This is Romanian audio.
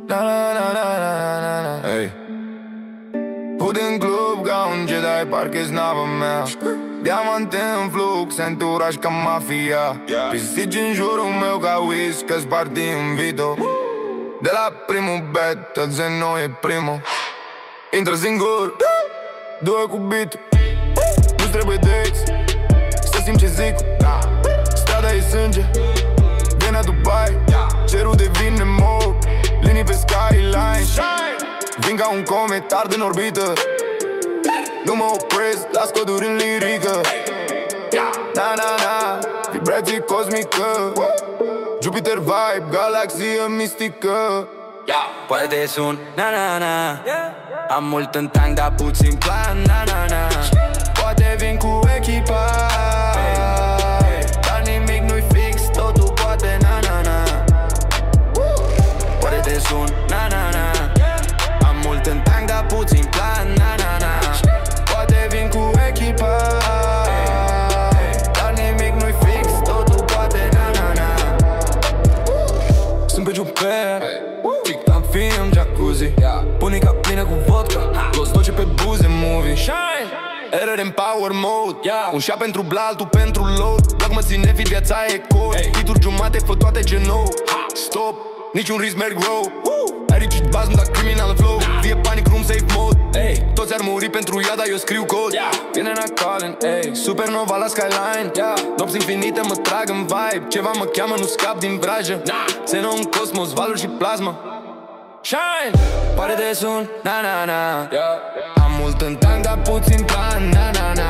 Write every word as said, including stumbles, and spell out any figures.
Na na na na na na na. Hey. Put în club ca un Jedi, parcă-s nava mea. Diamante în flux, entouraj ca mafia. Pisici în jurul meu ca whisky, sparti în video. De la primul bet, tot Zeno e primul. Intră singur, doi cu beat. Nu-ți trebuie dates, să simți ce zic. Strada e sânge, vine la Dubai. Cerul devine mob, linii pe skyline. Vin ca un comet, ard în orbită. Nu mă opresc, las coduri în lirică. Na na na, vibrație cosmică. Jupiter vibe, galaxie mistică. Poate te sun, na na na. Am mult în tank, dar puțin plan, na na na. Poate vin cu echipa, dar nimic nu-i fix, totul poate, na na na. Poate te sun, na na na. Am mult în tank, dar puțin plan, na na na. Poate vin cu echipa, dar nimic nu-i fix, totul poate, na na na. Sunt pe Jupiter, am film jacuzzi. Punica plină cu vodka, los doce pe buze movie. Shine, error în power mode. Un șa pentru bla, altul pentru load. Bloc mă ține fit, viața e code. Hituri jumate, fă toate genou. Stop, niciun risc merg row. Ai rigid baz, nu da criminal flow. Vie panic room, safe mode. Toți ar muri pentru ea, dar eu scriu cod. Vine na calling, ey, supernova la skyline. Nopți infinite mă trag în vibe. Ceva mă cheamă, nu scap din vrajă. Țină un cosmos, valuri și plasmă. Shine, pare de sun, na na na. Am mult în tank, dar puțin plan, na na na.